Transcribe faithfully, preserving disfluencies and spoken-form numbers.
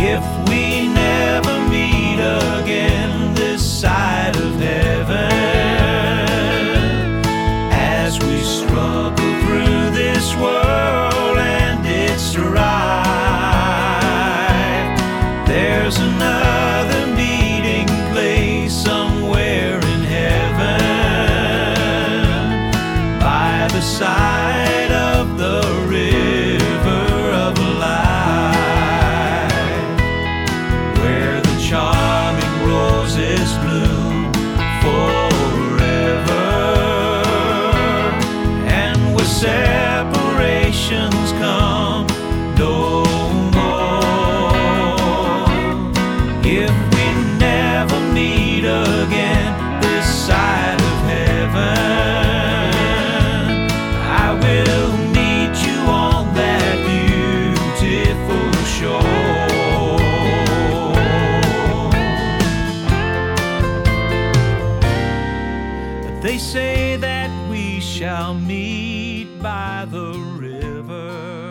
if we never meet again this side of heaven, as we struggle through this world and its strife, there's another meeting place somewhere in heaven, by the side of the river of life, where the charming roses bloom forever, and where separations come no more. If we never meet again this side of heaven, I will meet you on that beautiful shore. But they say that we shall meet by the river.